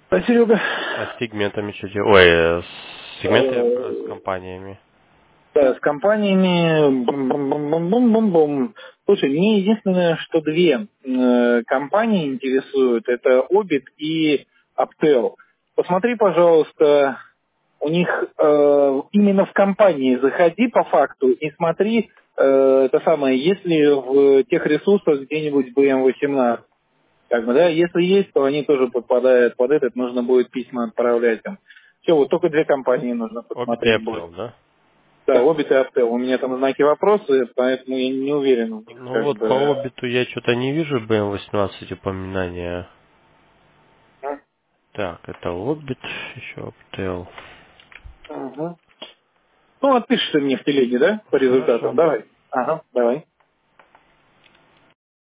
А, Серега? А с сегментами что делать? Ой, с сегментами, с компаниями. Да, с компаниями. Бум-бум-бум-бум-бум-бум. Слушай, мне единственное, что две компании интересуют, это Обит и Aptel. Посмотри, пожалуйста, у них именно в компании заходи по факту и смотри, это самое, если в тех ресурсах где-нибудь BM18. Как бы, да, если есть, то они тоже подпадают под этот, нужно будет письма отправлять им. Все, вот только две компании нужно Обе и посмотреть будет. Apple, да? Да, Обит и Автел. У меня там знаки вопроса, поэтому я не уверен в них, Ну как вот по бы. Обиту я что-то не вижу BM18 упоминания. Так, это Обит, еще Aptel. Угу. Ну, отпишешь ты мне в телеге, да, по результатам. Хорошо. Давай. Ага, давай.